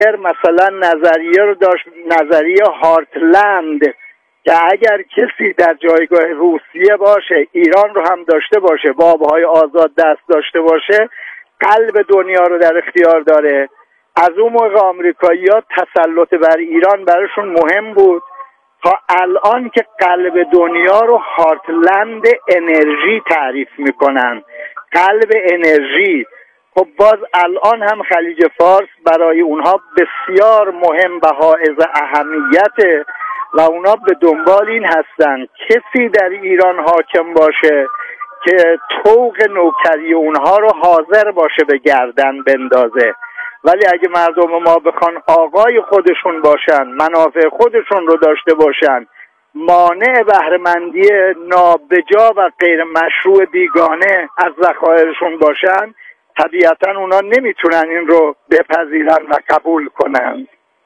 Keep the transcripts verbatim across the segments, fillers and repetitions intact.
مثلا نظریه رو داشت، نظریه هارتلند، که اگر کسی در جایگاه روسیه باشه، ایران رو هم داشته باشه، با آبهای آزاد دست داشته باشه، قلب دنیا رو در اختیار داره. از اون موقع آمریکایی‌ها تسلط بر ایران براشون مهم بود، تا الان که قلب دنیا رو هارتلند انرژی تعریف میکنن، قلب انرژی. خب باز الان هم خلیج فارس برای اونها بسیار مهم و حائز اهمیته و اونا به دنبال این هستن کسی در ایران حاکم باشه که طوق نوکری اونها رو حاضر باشه به گردن بندازه. ولی اگه مردم ما بخوان آقای خودشون باشن، منافع خودشون رو داشته باشن، مانع بهره‌مندی نابجا و غیر مشروع بیگانه از ذخایرشون باشن، طبیعتا اونا نمیتونن این رو بپذیرن و قبول کنن.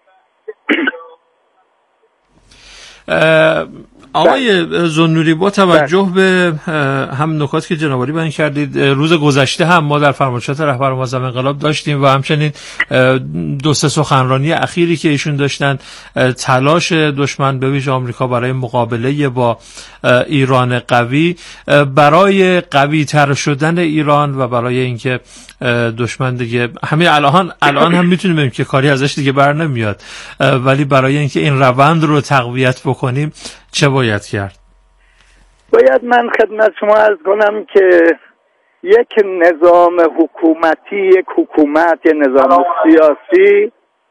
آقای ذوالنوری، با توجه به هم نکاتی که جناب عالی بیان کردید، روز گذشته هم ما در فرمایشات رهبر معظم انقلاب داشتیم و همچنین دو سه سخنرانی اخیری که ایشون داشتن، تلاش دشمن به ویژه آمریکا برای مقابله با ایران قوی، برای قوی تر شدن ایران و برای اینکه دشمن دیگه همین الان الان هم میتونیم بگیم که کاری ازش دیگه بر نمیاد، ولی برای اینکه این روند رو تقویت بکنیم چه باید کرد؟ باید من خدمت شما عرض کنم که یک نظام حکومتی، یک حکومت، یک نظام سیاسی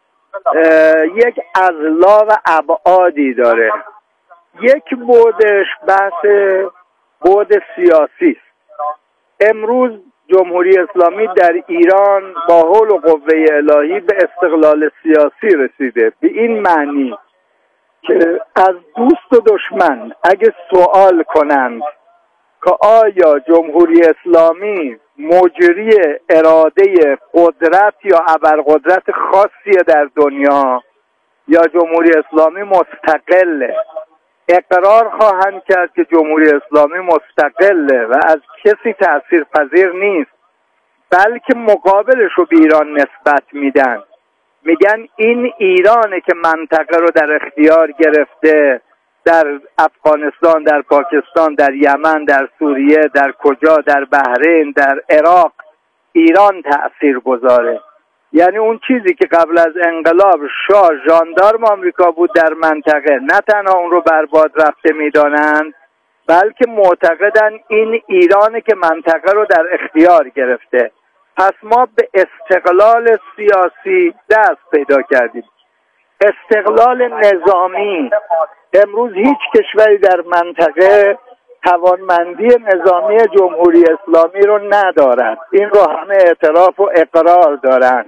یک اضلاع و ابعادی داره. یک بعدش بحث بعد سیاسی است. امروز جمهوری اسلامی در ایران با حول و قوه الهی به استقلال سیاسی رسیده، به این معنی که از دوست و دشمن اگه سوال کنند که آیا جمهوری اسلامی مجری اراده قدرت یا ابرقدرت خاصی در دنیا یا جمهوری اسلامی مستقله، اقرار خواهند کرد که جمهوری اسلامی مستقله و از کسی تأثیر پذیر نیست، بلکه مقابلش رو به ایران نسبت میدن. میگن این ایرانه که منطقه رو در اختیار گرفته، در افغانستان، در پاکستان، در یمن، در سوریه، در کجا، در بحرین، در عراق ایران تأثیر گذاره. یعنی اون چیزی که قبل از انقلاب شاه ژاندارم آمریکا بود در منطقه، نه تنها اون رو برباد رفته میدانند، بلکه معتقدن این ایرانه که منطقه رو در اختیار گرفته. پس ما به استقلال سیاسی دست پیدا کردیم. استقلال نظامی، امروز هیچ کشوری در منطقه توانمندی نظامی جمهوری اسلامی رو ندارد. این رو همه اعتراف و اقرار دارند.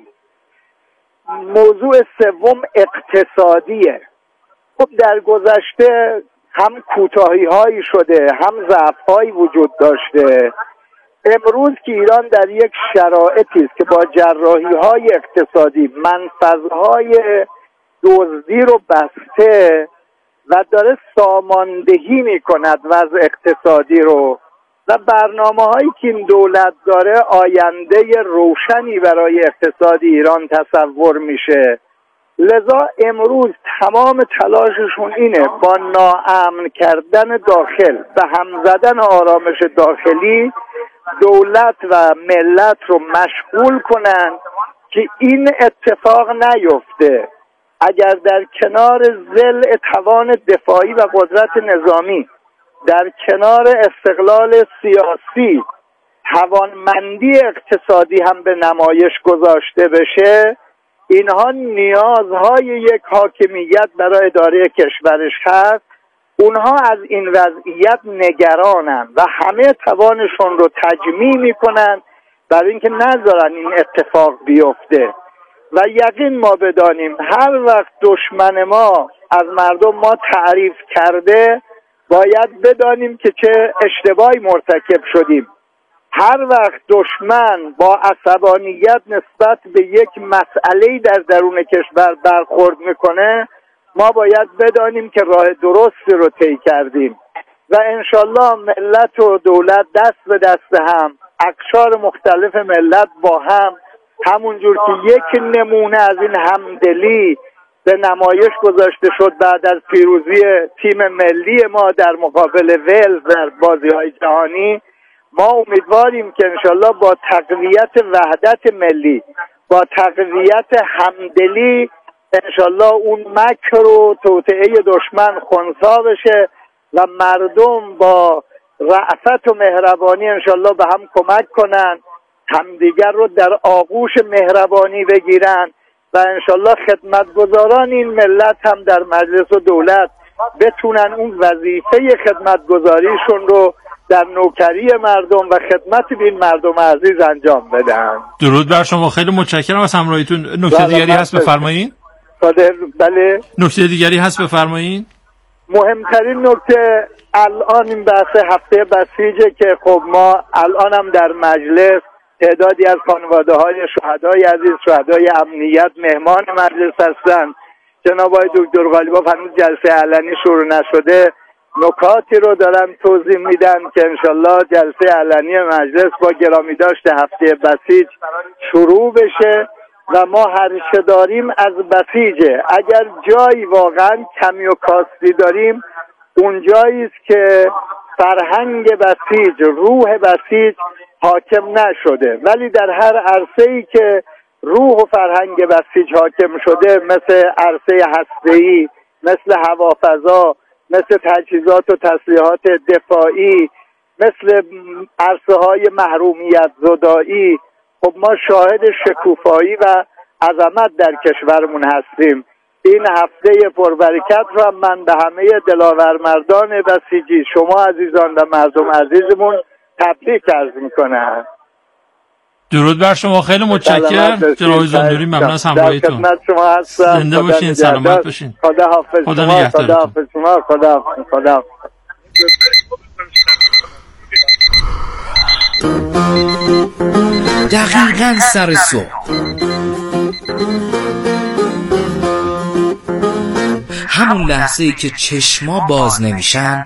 موضوع سوم اقتصادیه. خب در گذشته هم کوتاهی هایی شده، هم ضعف هایی وجود داشته. امروز که ایران در یک شرایطی است که با جراحی های اقتصادی منفذهای دزدی رو بسته و داره ساماندهی می کند وضع اقتصادی رو و برنامه هایی که این دولت داره آینده روشنی برای اقتصاد ایران تصور میشه. لذا امروز تمام تلاششون اینه با ناامن کردن داخل و هم زدن آرامش داخلی دولت و ملت رو مشغول کنن که این اتفاق نیفته. اگر در کنار ضلع توان دفاعی و قدرت نظامی، در کنار استقلال سیاسی، توانمندی اقتصادی هم به نمایش گذاشته بشه، اینها نیازهای یک حاکمیت برای اداره کشورش هست. اونها از این وضعیت نگرانن و همه توانشون رو تجمیع میکنن برای اینکه نذارن این اتفاق بیفته. و یقین ما بدانیم هر وقت دشمن ما از مردم ما تعریف کرده، باید بدانیم که چه اشتباهی مرتکب شدیم. هر وقت دشمن با عصبانیت نسبت به یک مسئله‌ای در درون کشور برخورد میکنه، ما باید بدانیم که راه درستی رو طی کردیم و انشالله ملت و دولت دست به دست هم، اقشار مختلف ملت با هم همونجور که یک نمونه از این همدلی به نمایش گذاشته شد بعد از پیروزی تیم ملی ما در مقابل ولز در بازی‌های جهانی، ما امیدواریم که انشالله با تقویت وحدت ملی، با تقویت همدلی، انشالله اون مکر و توطئه دشمن خنثی بشه و مردم با رأفت و مهربانی انشالله به هم کمک کنن، همدیگر رو در آغوش مهربانی بگیرن و انشالله خدمتگزاران این ملت هم در مجلس و دولت بتونن اون وظیفه خدمتگزاریشون رو در نوکری مردم و خدمت به این مردم عزیز انجام بدن. درود بر شما، خیلی متشکرم از همراهیتون. نکته دیگری هست بفرمایید. بله. نکته دیگری هست بفرمایید. مهمترین نکته الان این بحث هفته بسیجه که خب ما الان هم در مجلس تعدادی از خانواده های شهدای عزیز، شهدای امنیت مهمان مجلس هستند. جناب آقای دکتر غالیباف هنوز جلسه علنی شروع نشده، نکاتی رو دارن توضیح میدن که انشالله جلسه علنی مجلس با گرامی داشته هفته بسیج شروع بشه و ما هرچه داریم از بسیجه. اگر جایی واقعا کمی و کاستی داریم اون جایی است که فرهنگ بسیج، روح بسیج حاکم نشده، ولی در هر عرصه‌ای که روح و فرهنگ بسیج حاکم شده، مثل عرصه هسته‌ای، مثل هوافضا، مثل تجهیزات و تسلیحات دفاعی، مثل عرصه های محرومیت زدایی، خب ما شاهد شکوفایی و عظمت در کشورمون هستیم. این هفته پربرکت رو من به همه دلاورمردان بسیجی، شما عزیزان و مردم عزیزمون تبریک عرض میکنم. درود بر شما، خیلی متشکرم جناب زندوری، ممنون از همراهیتون. خدمت شما هستم. زنده باشین، سلامت باشین. خدا حافظ. خدا شما، نگهدارتون. خدا حافظ شما، خدا حافظ. خدا حافظ. دقیقاً سر صبح، همون لحظه ای که چشما باز نمیشن،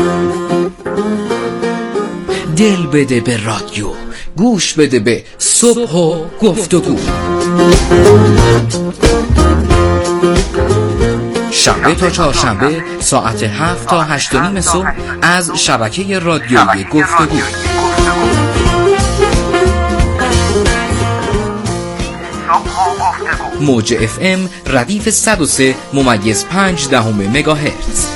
دل بده به رادیو، گوش بده به صبح و گفتگو. شنبه تا چهارشنبه ساعت هفت تا هشت و نیم صبح از شبکه رادیویی گفتگو. موج اف ام ردیف صد و سه ممیز پنج دهم مگاهرتز.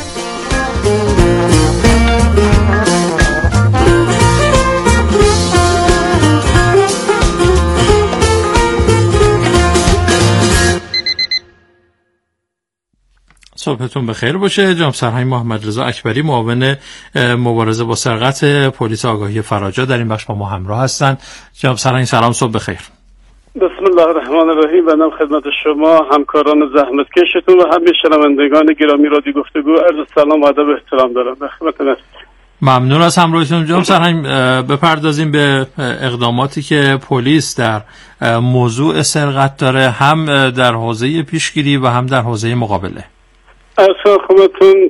صبحتون بخیر باشه. جناب سرهنگ محمد رضا اکبری، معاون مبارزه با سرقت پلیس آگاهی فراجا در این بخش با ما همراه هستند. جناب سرهنگ سلام، صبح بخیر. بسم الله الرحمن الرحیم. بنام خدمت شما همکاران زحمتکشتون و همه شنوندگان گرامی رادیو گفتگو عرض سلام و ادب و احترام دارم. به خدمتتون. ممنون از همراهیتون. جناب سرهنگ بپردازیم به اقداماتی که پلیس در موضوع سرقت داره، هم در حوزه پیشگیری و هم در حوزه مقابله. اصلا خدمتتون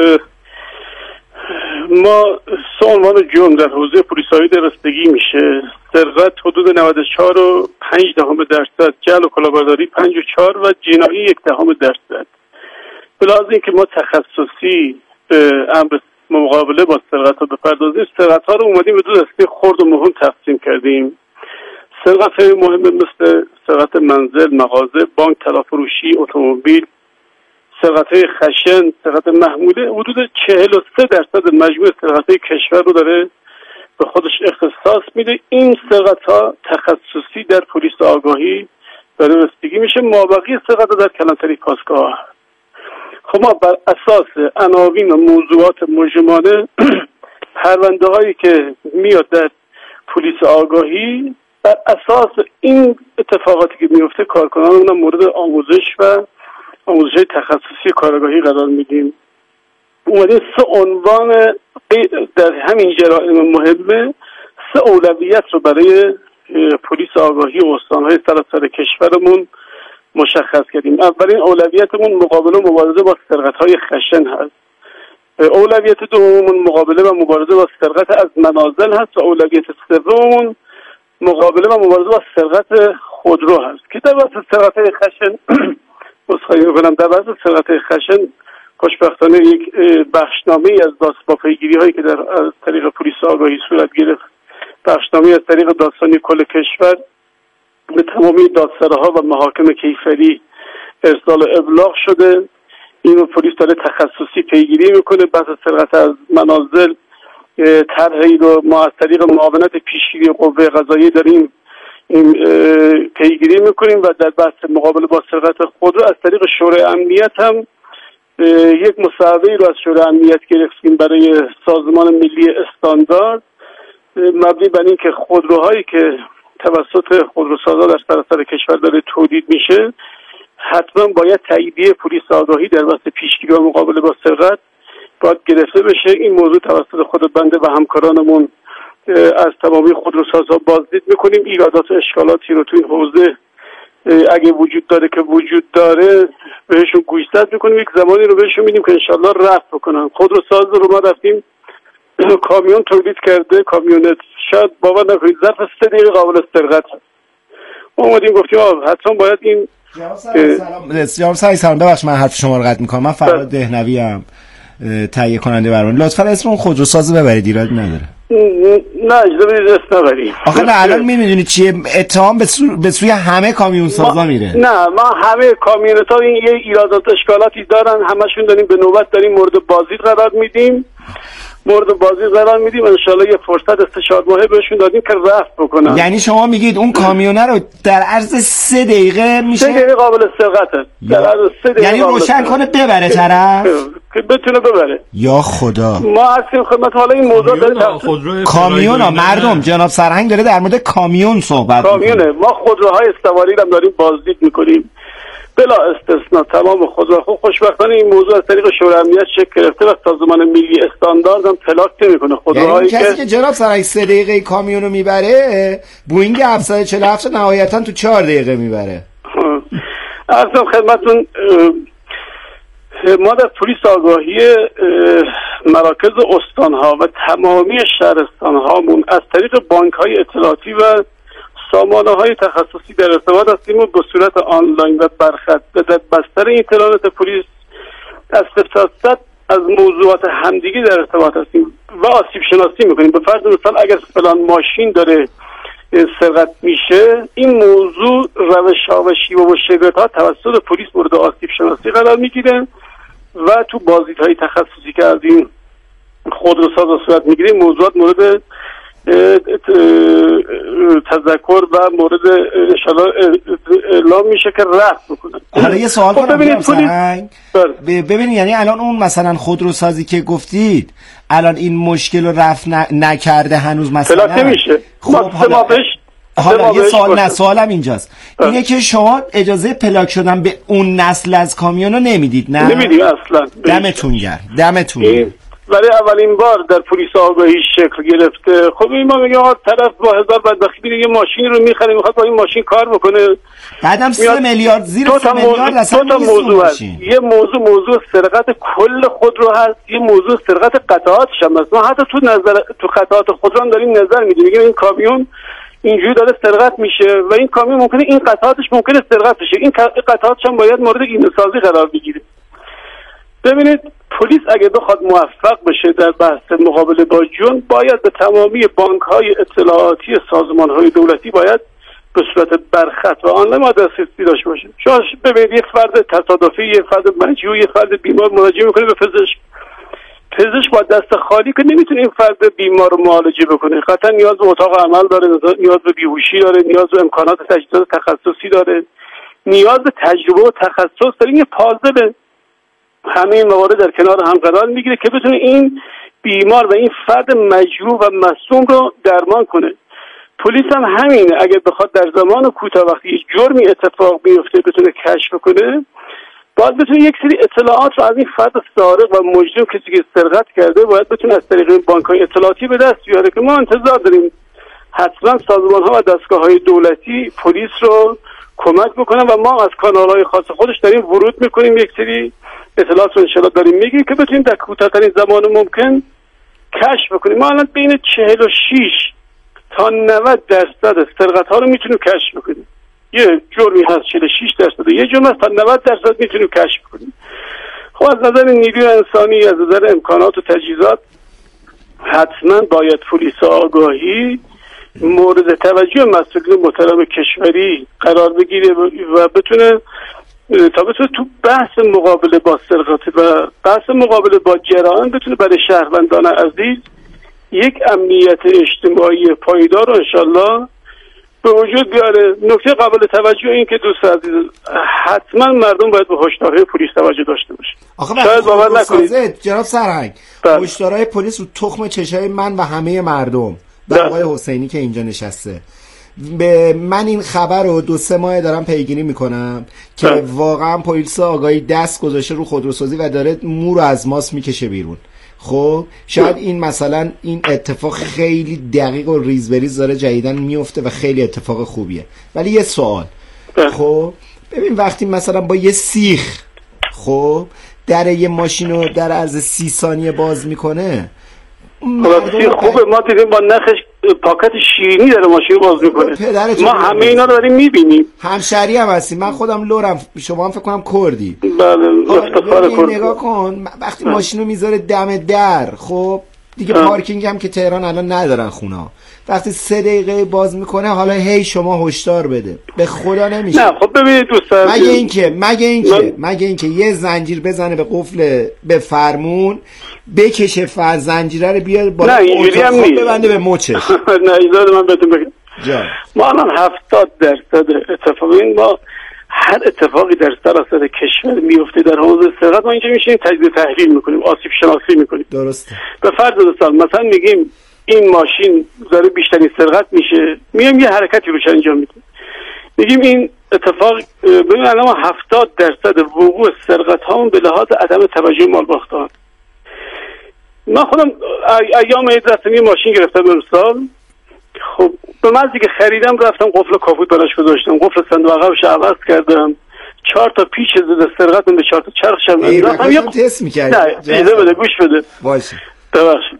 ما سه عنوان جرم در حوزه پلیسایی درستگی میشه: سرقت حدود نود و چهار و پنج دهم درصد، جعل و کلاهبرداری پنج و چهار و جنایی یک دهم درصد. بلازم این که ما تخصصی امر مقابله با سرقت ها بپردازیم، سرقت ها رو اومدیم به دو دسته خرد و مهم تقسیم کردیم. سرقت های مهم مثل سرقت منزل، مغازه، بانک، طلا-فروشی، اتومبیل، سرقت‌های خشن، سرقت محموله، حدود چهل و سه درصد مجموع سرقت‌های کشور رو داره به خودش اختصاص میده. این سرقت‌ها تخصصی در پلیس آگاهی داره رسیدگی میشه، مابقی سرقت در کلانتری کاسکوها. خب ما بر اساس عناوین و موضوعات مجمانه پرونده هایی که میاد در پلیس آگاهی، بر اساس این اتفاقاتی که میفته کارکنان اونم مورد آموزش و آموزش تخصصی کارآگاهی قرار میدیم. اومدیم سه عنوان در همین جرائم مهمه، سه اولویت رو برای پلیس آگاهی و استانهای سراسر کشورمون مشخص کردیم. اولین اولویتمون مقابله و مبارزه با سرقت‌های خشن هست. اولویت دوممون مقابله و مبارزه با سرقت از منازل هست و اولویت سوممون مقابله و مبارزه با سرقت خودرو هست که در واسه سرقت‌های خشن مصخایی میکنم در واسه سرقت‌های خشن خوشبختانه یک بخشنامه از داست با پیگیری هایی که در از طریق پلیس آگاهی صورت گرفت، بخشنامه از طریق دادستانی کل کشور به تمامی دادسراها و محاکم کیفری ارسال ابلاغ شده. این پلیس داره تخصصی پیگیری میکنه. بحث سرقت از منازل طرحی رو ما از طریق معاونت پیشگیری قوه قضاییه داریم این پیگیری میکنیم و در بحث مقابله با سرقت خودرو از طریق شورای امنیت هم یک مصوبه رو از شورای امنیت گرفتیم برای سازمان ملی استاندارد مبنی بر این که خودروهایی که توسط خودروسازا در سراسر کشور داره تولید میشه حتما باید تاییدیه پلیس آگاهی در بحث پیشگیری و مقابله با سرقت باید گرفته بشه. این موضوع توسط خود بنده و همکارانمون از تمامی خودروسازها بازدید میکنیم. ایرادات و اشکالاتی رو تو این حوزه اگه وجود داره که وجود داره بهشون گوشزد میکنیم، یک زمانی رو بهشون میدیم که انشالله رفع بکنن. خودروساز رو ما رفتیم کامیون تولید کرده، کامیونت شاید باور نکنید ظرف سه دقیقه قابل سرقت هست. ما اومدیم گفتیم آه حتما باید این جناب سعید سلام ببخشید من حرف شما رو قطع میکنم. من فرهاد دهنوی ام تهیه کننده برنامه. لطفا اسم اون خودروساز ببرید، ایراد نداره. نه اجازه بدید اسم نبریم. آخه نه الان میدونید چیه اتهام به, سو... به سوی همه کامیون سازا میره. نه ما همه کامیونتا این یه ایرادات اشکالاتی دارن، همشون داریم به نوبت داریم مورد بازدید قرار میدیم مورد بازدید قرار میدیم انشالله یه فرصت استشار ماهه بهشون دادیم که رفع بکنن. یعنی شما میگید اون کامیونه رو در عرض سه دقیقه میشه سه دقیقه قابل سرقته در عرض سه دقیقه یعنی روشن کنه ببره طرف که بتونه ببره. یا خدا ما هستیم خدمت. حالا این موضوع داره کامیون ها مردم جناب سرهنگ داره در مورد کامیون صحبت کامیونه. ما خودروهای استواری هم داریم بازدید میکنیم بلا استثناء تمام خودروها. خب خوشبختانه این موضوع از طریق شورای امنیت شکل گرفته و سازمان ملی استاندارد هم پلاک نمیکنه خودروهایی یعنی کسی که جناب سرهنگ سه دقیقه کامیونو میبره بوینگ هفتصد و چهل و هفت نهایتا تو چهار دقیقه میبره. عرضم خدمتتون ما در پلیس آگاهی مراکز استانها و تمامی شهرستانهامون از طریق بانک‌های اطلاعاتی و سامانه‌های تخصصی در ارتباط هستیم و به صورت آنلاین و برخط در بستر اینترنت پلیس از صد از موضوعات همدیگه در ارتباط هستیم و آسیب شناسی میکنیم. به فرض مثال اگر فلان ماشین داره سرقت میشه این موضوع روش‌ها و شیوه و شگفت‌ها توسط پلیس مورد آسیب شناسی قرار میگیره و تو بازدیدهای تخصصی که از این خودروساز صورت میگیریم موضوعات مورد تذکر و مورد انشالله اعلام میشه که رفع بکنن. حالا یه سوال کنم ببینید ببینید یعنی الان اون مثلا خودروسازی که گفتید الان این مشکل رو رفع ن... نکرده هنوز مثلا پلاک نمیشه. خب حالا, حالا یه سوال نه سوالم اینجاست اه. اینه که شما اجازه پلاک شدن به اون نسل از کامیونو نمیدید نه؟ نمیدیم اصلا. دمتون گرم دمتون گرم. برای اولین بار در پلیس آگاهی شکل گرفته. خب این ما میگه آقا طرف با هزار بدبختی میره یه ماشین رو میخره میخواد با این ماشین کار بکنه بعدم سه میلیارد زیر سه میلیارد اصلا دو تا موضوع هست. یه موضوع موضوع سرقت کل خودرو هست، یه موضوع سرقت قطعاتش هم هست. ما حتی تو نظر تو قطعات خودرو هم داریم نظر میدیم میگیم این کامیون اینجوری داره سرقت میشه و این کامیون ممکنه این قطعاتش ممکنه سرقت بشه، این قطعاتش هم باید مورد ایمن‌سازی قرار بگیره. ببینید پلیس اگه بخواد موفق بشه در بحث مقابله با جرم باید به تمامی بانک‌های اطلاعاتی سازمان‌های دولتی باید به صورت برخط و آنلاین ما دسترسی داشته باشه. شما ببینید یک فرد تصادفی، یک فرد مجروح، یک فرد بیمار مراجعه میکنه به پزشک. پزشک با دست خالی که نمیتونه این فرد بیمار رو معالجه بکنه. قطعا نیاز به اتاق عمل داره، نیاز به بیهوشی داره، نیاز به امکانات تجهیزات تخصصی داره، نیاز به تجربه و تخصص داره. یه پازل همه این موارد در کنار هم قرار میگیره که بتونه این بیمار و این فرد مجروح و مصدوم رو درمان کنه. پلیس هم همینه، اگر بخواد در زمان کوتاه وقتی جرمی اتفاق بیفته بتونه کشف کنه باید بتونه یک سری اطلاعات رو از این فرد سارق و مجرم کسی که سرقت کرده باید بتونه از طریق بانک‌های اطلاعاتی به دست بیاره که ما انتظار داریم حتما سازمان‌ها و دستگاه‌های دولتی پلیس رو کمک بکنن و ما از کانال‌های خاص خودش داریم ورود میکنیم یک سری اطلاعات رو انشاءالله داریم میگیم که بتونیم در کوتاه‌ترین زمان ممکن کشف بکنیم. ما الان بین چهل و شش تا نود درصد سرقت‌ها رو میتونیم کشف بکنیم. یه جرمی هست چهل و شش درصد، یه جرم هست تا نود درصد میتونیم کشف کنیم. خب از نظر نیروی انسانی، از نظر امکانات و تجهیزات، حتما باید پلیس آگاهی مورد توجه مسئولین محترم کشوری قرار بگیره و بتونه تا بتونه تو بحث مقابله با سرقت و بحث مقابله با جرائم بتونه برای شهروندان عزیز یک امنیت اجتماعی پایدار رو انشالله به وجود بیاره. نکته قابل توجه این که دوست عزیز حتما مردم باید به هشدارهای پلیس توجه داشته باشه. آخه شاید باور نکنید جناب سرهنگ، هشدارهای پلیس رو تخم چشای من و همه مردم و آقای حسینی که اینجا نشسته. به من این خبر رو دو سه ماه دارم پیگیری میکنم که ده. واقعا پلیس آگاهی دست گذاشته رو خودروسازی و داره مو رو از ماست میکشه بیرون. خب شاید این مثلا این اتفاق خیلی دقیق و ریز بریز داره جدیدن میفته و خیلی اتفاق خوبیه. ولی یه سوال، خب ببین وقتی مثلا با یه سیخ خب در یه ماشین رو در عرض سی ثانیه باز میکنه، خوبه ما دیدیم با نخش پاکت شیرینی داره ماشین باز میکنه، ما همه اینا رو داریم میبینیم. همشهری هم هستیم، من خودم لورم، شما هم فکر کنم کردی. بله افتخار کرد. نگاه کن وقتی ماشین رو میذاره دم در، خب دیگه اه. پارکینگ هم که تهران الان ندارن خونا، وقتی سه دقیقه باز میکنه حالا هی شما هشدار بده، به خدا نمیشه. نه خب ببینید دوستان، مگه اینکه مگه اینکه مگه اینکه یه زنجیر بزنه به قفل به فرمون، بکشه فر زنجیره رو بیاره بالا، نه اینجوری هم نیست، ببنده به مچش. نه ایزاد من بهتون بگم جان، ما الان هفتاد درصد اتفاقی این ما هر اتفاقی در سراسر کشور میفته در حوزه سرقت ما اینجا میشیم تجزیه تحلیل میکنیم، آسیب شناسی میکنیم. درسته. به فرض مثال مثلا میگیم این ماشین داره بیشترین سرقت میشه، میایم یه حرکتی روش انجام میدیم، میگیم این اتفاق ببین الان ما هفتاد درصد وقوع سرقت هامون به لحاظ عدم توجه مال باختان. من خودم ایام عید رفتم یه ماشین گرفتم امسال، خب به محضی که خریدم رفتم قفل کاپوت براش گذاشتم، قفل صندوق عقبش عوض کردم، چهار تا پیچ ضد سرقت به چهار تا چرخش هم انداختم. یه تست می‌کردم. نه اجازه بده گوش بده باشه ببخشید.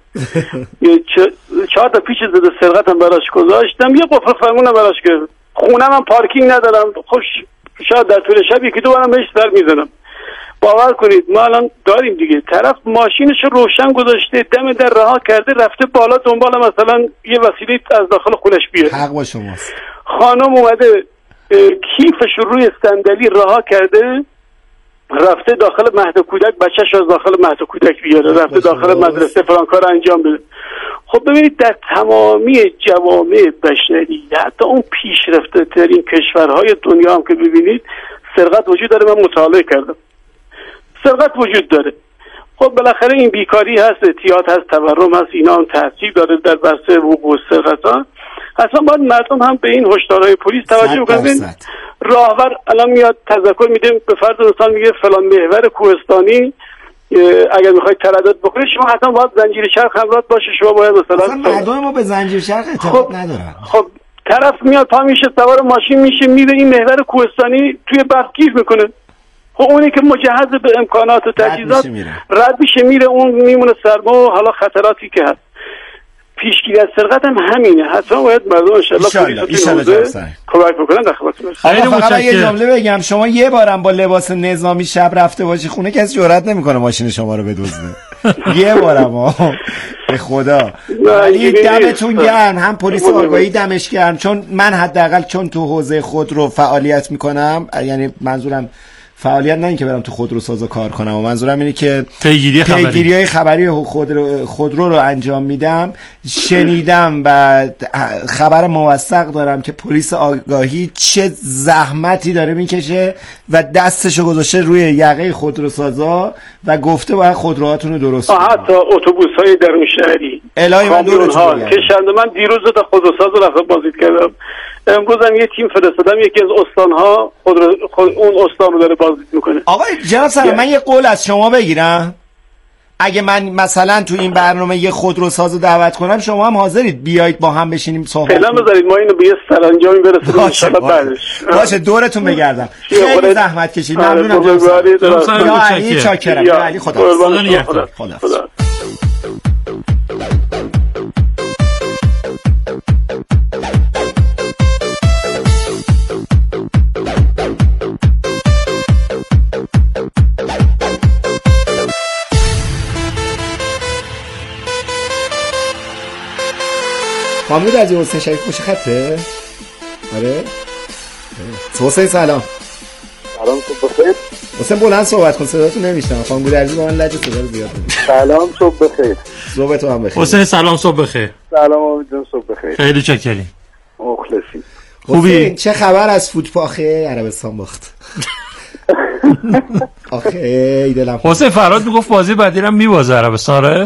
یه چهار تا پیچ ضد سرقت هم براش گذاشتم، یه قفل فرمون هم براش گرفتم. خونم هم پارکینگ ندارم، خوش شاید در طول شب یکی دو بارم بهش سر میزنم. باور کنید ما الان داریم دیگه، طرف ماشینش روشن گذاشته دم در رها کرده رفته بالا دنبال مثلا یه وسیله از داخل خونش بیاره. حق با شماست. خانم اومده کیفش روی صندلی رها کرده رفته داخل مهد کودک بچه‌ش از داخل مهد کودک بیاره، رفته داخل مدرسه فلان کار انجام بده. خب ببینید در تمامی جوامع بشری حتی اون پیشرفته ترین کشورهای دنیا هم که ببینید سرقت وجود داره. من مطالعه کردم سرقت وجود داره. خب بالاخره این بیکاری هست، اعتیاد هست، تورم هست، اینا هم تاثیر داره در بحث وقوع سرقت ها. اصلا باید مردم هم به این هشدارهای پلیس توجه کنن. راهبر الان میاد تذکر میده، به فرض مثال میگه فلان محور کوهستانی اگر میخواید تردد بکنید شما حتما باید زنجیر چرخ همراه باشه. شما باید مثلا اصلا مردم ما به زنجیر چرخ اعتقاد خب ندارن. خب طرف میاد پا میشه سوار ماشین میشه میره این محور کوهستانی توی برف گیر میکنه. خب اونی که مجهز به امکانات و تجهیزات رد میشه میره، اون میمونه سرما و حالا خطراتی که هست. پیشگیری از سرقت هم همینه. حتما باید مردم ان شاء الله پلیس رو کمک بکنن. در خدمتتون هستم. فقط یه جمله بگم، شما یه بارم با لباس نظامی شب رفته باشی خونه کسی جرئت نمیکنه ماشین شما رو بدزده. یه بارم به خدا. ولی دمتون گرم، هم پلیس آگاهی دمش گرم، چون من حداقل چون تو حوزه خودرو فعالیت میکنم، یعنی منظورم فعالیت نه اینکه برم تو خودروسازا کار کنم، و منظورم اینه که پیگیری خبری پیگیری‌های خبری خودرو خودرو رو انجام میدم. شنیدم و خبر موثق دارم که پلیس آگاهی چه زحمتی داره میکشه و دستشو گذاشته روی یقه خودروسازا و گفته باید خودروهاتون رو درست کنید. حتی اتوبوس‌های درون شهری الهی من دورتون بگم کشنده. من دیروز تا خودروساز رو رفتم بازدید کردم، امروز هم یه تیم فرستادم یکی از استان‌ها خود, خود اون استان رو داره بازدید میکنه. آقای جناب سلام، من یه قول از شما بگیرم، اگه من مثلا تو این برنامه یه خودروساز رو دعوت کنم شما هم حاضرید بیایید با هم بشینیم صحبت کنیم؟ فعلا بذارید ما اینو به یه سرانجامی برسونیم ان شاء الله بعدش. باشه دورتون بگردم. خیلی زحمت کشید. ممنونم جناب سلام. یا علی چاکرم. یا علی خدا. خدا خدا. فامیل از حسین شریف پشت خطه؟ آره حسین سلام. سلام صبح بخیر. حسین بلند صحبت کن صداتون نمیشنم. خانم گودرزی با من لجه صدا رو زیاد می‌کنه. سلام صبح بخیر. صبح تو هم بخیر. حسین سلام صبح بخیر. سلام امید جان صبح بخیر. خیلی چاکریم. مخلصی. خوبی؟ چه خبر از فوتبال؟ آخه عربستان باخت. آخه ای دلم. حسین فراد میگفت بازی بعدی رو میوازه عربستان. آره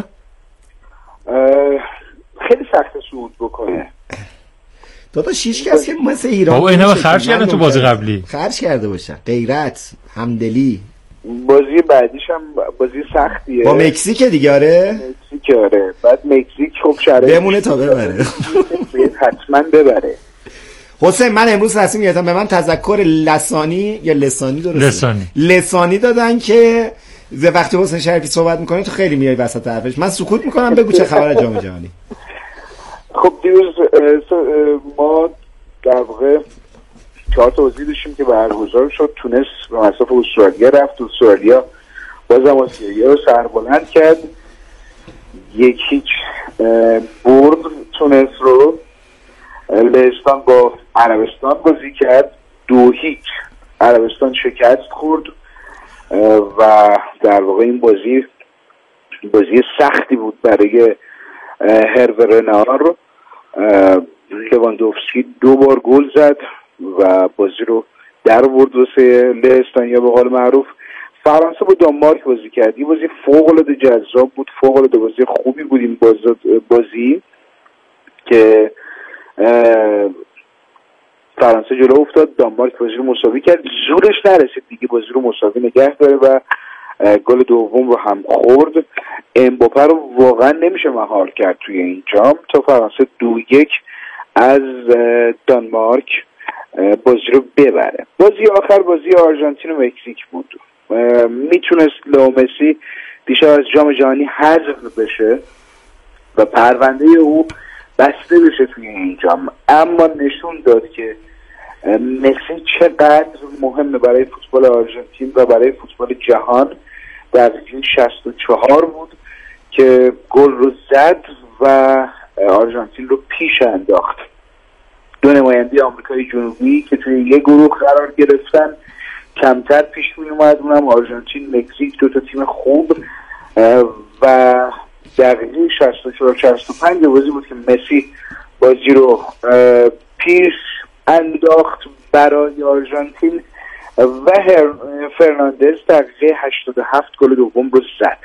خیلی سخت صعود بکنه. دادا شیش کس که مثل ایران بابا اینا خرج کردن تو بازی قبلی. خرج کرده باشن. غیرت، همدلی. بازی بعدیش هم بازی سختیه با مکزیک دیگه. آره مکزیک. آره بعد مکزیک خب شرایط بمونه تا ببره. حتما ببره. حسین من امروز تصمیم گرفتم به من تذکر لسانی یا لسانی درسته لسانی لسانی دادن که وقتی حسین شریفی صحبت میکنه تو خیلی میای وسط حرفش. من سکوت میکنم. بگو چه خبر جام جهانی. خب دیروز ما در واقع چهار تا بازی داشتیم که برگزار شد. تونس به مصاف استرالیا رفت. استرالیا بازم آسیایی رو سربلند کرد. یک هیچ برد تونس رو. لهستان با عربستان بازی کرد. دو هیچ عربستان شکست خورد و در واقع این بازی بازی سختی بود برای هرو رنار. لواندوفسکی دو بار گل زد و بازی رو در آورد واسه لهستانیا به قول معروف. فرانسه با دانمارک بازی کرد. این بازی فوق العاده جذاب بود. فوق العاده بازی خوبی بود این بازی که فرانسه جلو افتاد. دانمارک بازی رو مساوی کرد. زورش نرسید دیگه بازی رو مساوی نگه داره و گل دوم رو هم خورد. امباپه رو واقعا نمیشه مهار کرد توی این جام تا فرانسه دو یک از دانمارک بازی رو ببره. بازی آخر بازی آرژانتین و مکزیک بود. میتونست لئو مسی دیشب از جام جهانی حذف بشه و پرونده او بسته بشه توی این جام، اما نشون داد که مسی چقدر مهمه برای فوتبال آرژانتین و برای فوتبال جهان. در شصت و چهار بود که گل رو زد و آرژانتین رو پیش انداخت. دو نماینده آمریکای جنوبی که توی یک گروه قرار گرفتن کمتر پیش می اومد، اونم آرژانتین، مکزیک، دو تا تیم خوب و دقیقه شصت و چهار شصت و پنج بازی بود که مسی بازی رو پیش انداخت برای آرژانتین و فرناندز دقیقه هشتاد و هفت گل دوم رو زد.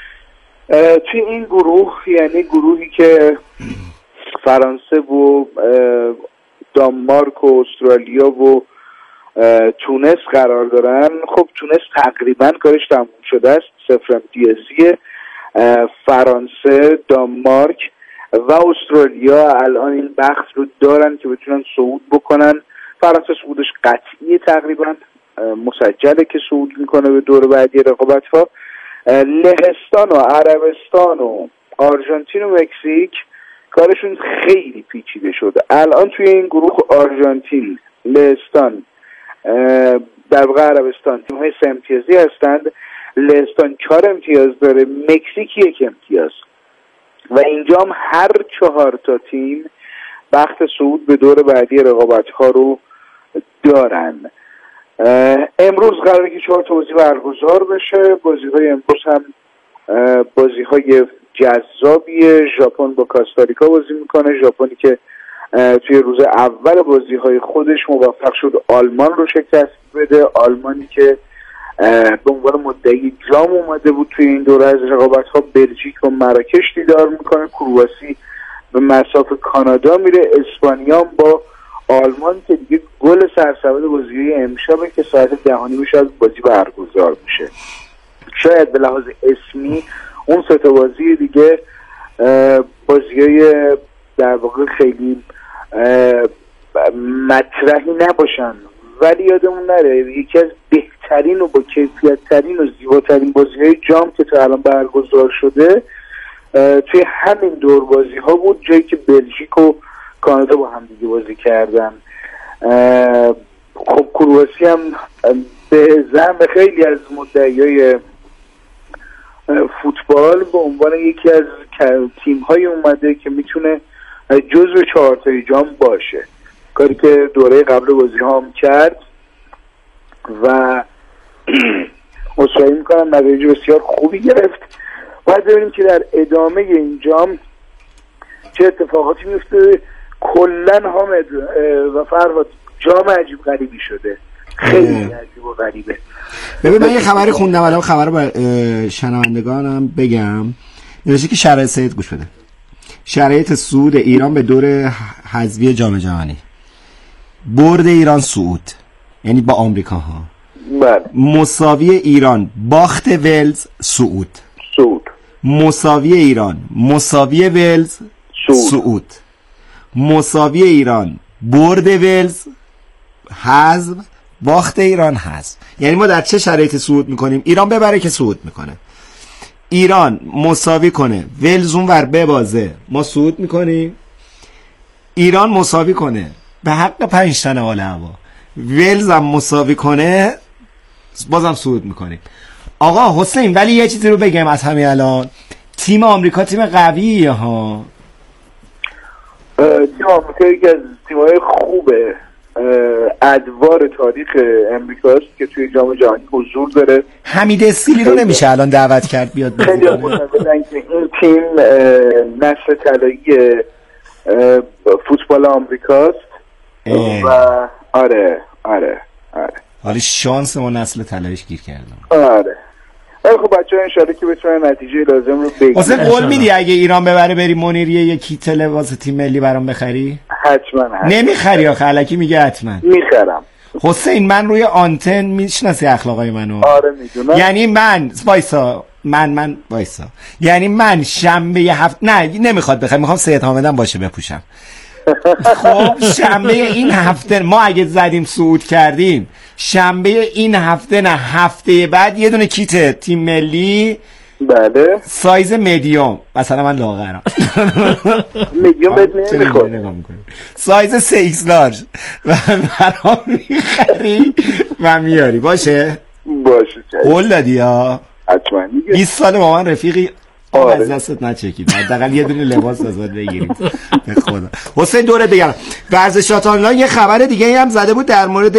توی این گروه، یعنی گروهی که فرانسه و دانمارک و استرالیا و تونس قرار دارن، خب تونس تقریبا کارش تموم شده است. صفر امتیازی. فرانسه، دانمارک و استرالیا الان این بخت رو دارن که بتونن صعود بکنن. فرانسه صعودش قطعی تقریبا مسجله که صعود میکنه به دور بعدی رقابت‌ها. لهستان و عربستان و آرژانتین و مکزیک کارشون خیلی پیچیده شده. الان توی این گروه آرژانتین، لهستان، در واقع عربستان تیم‌های سه امتیازی هستند. لهستان چهار امتیاز داره، مکزیک یک امتیاز و اینجا هم هر چهار تا تیم بخت صعود به دور بعدی رقابت‌ها رو دارن. امروز قراره که چهار تا بازی برگزار بشه. بازی‌های امروز هم بازی‌های جذابیه. ژاپن با کاستاریکا بازی میکنه. ژاپنی که توی روز اول بازی‌های خودش موفق شد آلمان رو شکست بده. آلمانی که به عنوان مدعی جام اومده بود توی این دوره از رقابت‌ها. بلژیک و مراکش دیدار میکنه. کرواسی به مصاف کانادا میره. اسپانیا با آلمان که دیگه گل سرسبد بازی امشبه که ساعت دهانی میشه از بازی برگزار میشه. شاید به لحاظ اسمی اون سه تا بازی دیگه بازیای در واقع خیلی مطرحی نباشن، ولی یادمون نره یکی از بهترین و با کیفیت ترین و زیباترین بازی‌های جام که تا الان برگزار شده توی همین دور بازی ها بود، جایی که بلژیک و کانادا با هم دیگه بازی کردن. خب کرواسی هم به زعم خیلی از مدعیای فوتبال به عنوان یکی از تیم های اومده که میتونه جزو چهارتای جام باشه، کاری که دوره قبل بازی ها هم کرد و اصرایی میکنم نتایج بسیار خوبی گرفت. باید ببینیم که در ادامه این جام چه اتفاقاتی میفته. کلن حامد و فرهاد جام عجیب غریبی شده، خیلی عجیب و غریبه. ببین من یه خبری خوندم الان، خبر رو به شنوندگانم بگم. نوشته که شرایط سید گوش بده. شرایط صعود ایران به دور حذفی جام جهانی. برد ایران صعود، یعنی با آمریکا ها. بله. مساوی ایران باخت ولز صعود. صعود. مساوی ایران مساوی ولز صعود. مساوی ایران برد ولز حذف، باخت ایران حذف. یعنی ما در چه شرایطی صعود میکنیم؟ ایران ببره که صعود میکنه، ایران مساوی کنه ولز اونور ببازه ما صعود میکنیم، ایران مساوی کنه به حق پنج تن آل هوا ولز هم مساوی کنه بازم صعود میکنیم. آقا حسین ولی یه چیزی رو بگم از همین الان، تیم آمریکا تیم قویه ها. تیم آمریکا یکی از تیم‌های خوبه، ادوار تاریخ امریکاست که توی جام جهانی حضور داره. حمید استیلی رو نمیشه الان دعوت کرد بیاد بازی کنه؟ خیلی معتقدن که این تیم نسل طلایی فوتبال آمریکاست و آره آره آره حالی شانس ما نسل طلاییش گیر کردم. آره خب بچه‌ها انشالله که بتونن نتیجه لازم رو بگیرن. واسه قول میدی اگه ایران ببره بری منیریه یه کیت لباس تیم ملی برام بخری؟ حتما. حتما نمیخری آخه الکی میگه حتما. میخرم. حسین من روی آنتن میشناسی اخلاقای منو؟ آره میدونم. یعنی من وایسا من من وایسا یعنی من شنبه هفت نه نمیخواد بخرم، میخوام سید حامدم باشه بپوشم. خب شنبه این هفته ما اگه زدیم صعود کردیم، شنبه این هفته نه هفته بعد یه دونه کیت تیم ملی، بله، سایز میدیوم، مثلا من لاغرم میدیوم بهت نمیخواد، سایز سه ایکس لارج و برام میخری و میاری. باشه باشه قول دادی ها؟ حتما. بیست سال با من رفیقی، آره. از دستت نچکید، حداقل یه دونه لباس ازت بگیریم به خدا. حسین دوره دیگه ورزشات آنلاین یه خبر دیگه هم زده بود در مورد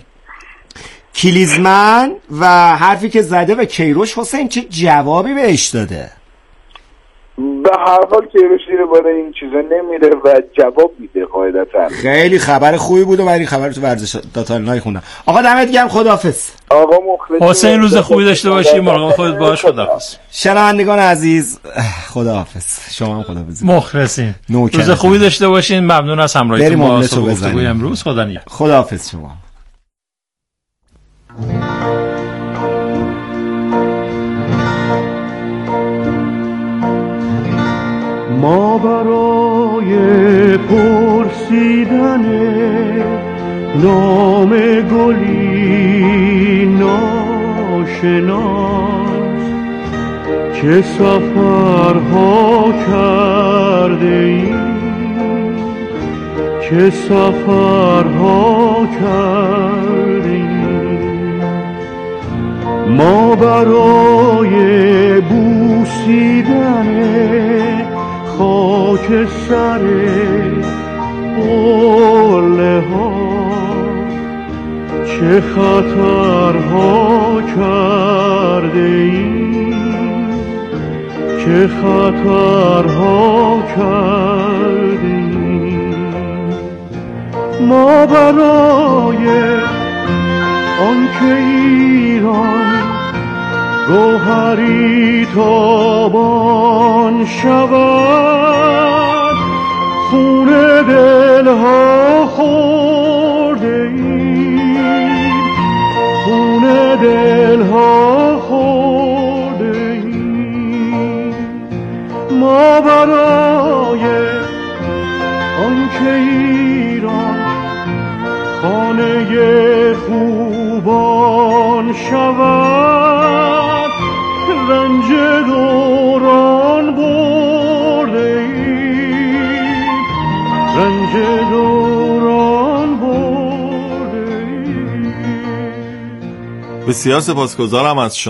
کلیزمن و حرفی که زده و کیروش. حسین چه جوابی بهش داده؟ به هر حال کیروش دیره باره این چیزا نمیره و جواب میده قاعدتا. خیلی خبر خوبی بود و من این خبر تو ورزشات آنلاین خوندم. آقا دمت گرم، خداحافظ. آقا مخلص. حسین روز خوبی داشته باشی، مراقب خودت باش. خداحافظ. شنوندگان عزیز خداحافظ. شما هم خداحافظ. مخلصین. روز خوبی داشته باشین. ممنون از همراهیتون با گفتگوی امروز. خدا نگهدار. خداحافظ شما. ما برای پرسیدن نام گلی ناشناس چه سفرها کرده ایم، چه سفرها کرده ایم. ما برای بوسیدن خاک سر قله ها چه خطرها کرده ایم، چه خطرها کرده ایم. ما برای آنکه ایران گوهری تابان شود خون دلها خورده ایم، خون دلها خورده ایم. ما برای آنکه ایران خانه خوبان شود رنج دوران برده ایم، رنج دوران برده ایم. بسیار سپاسگزارم از شما.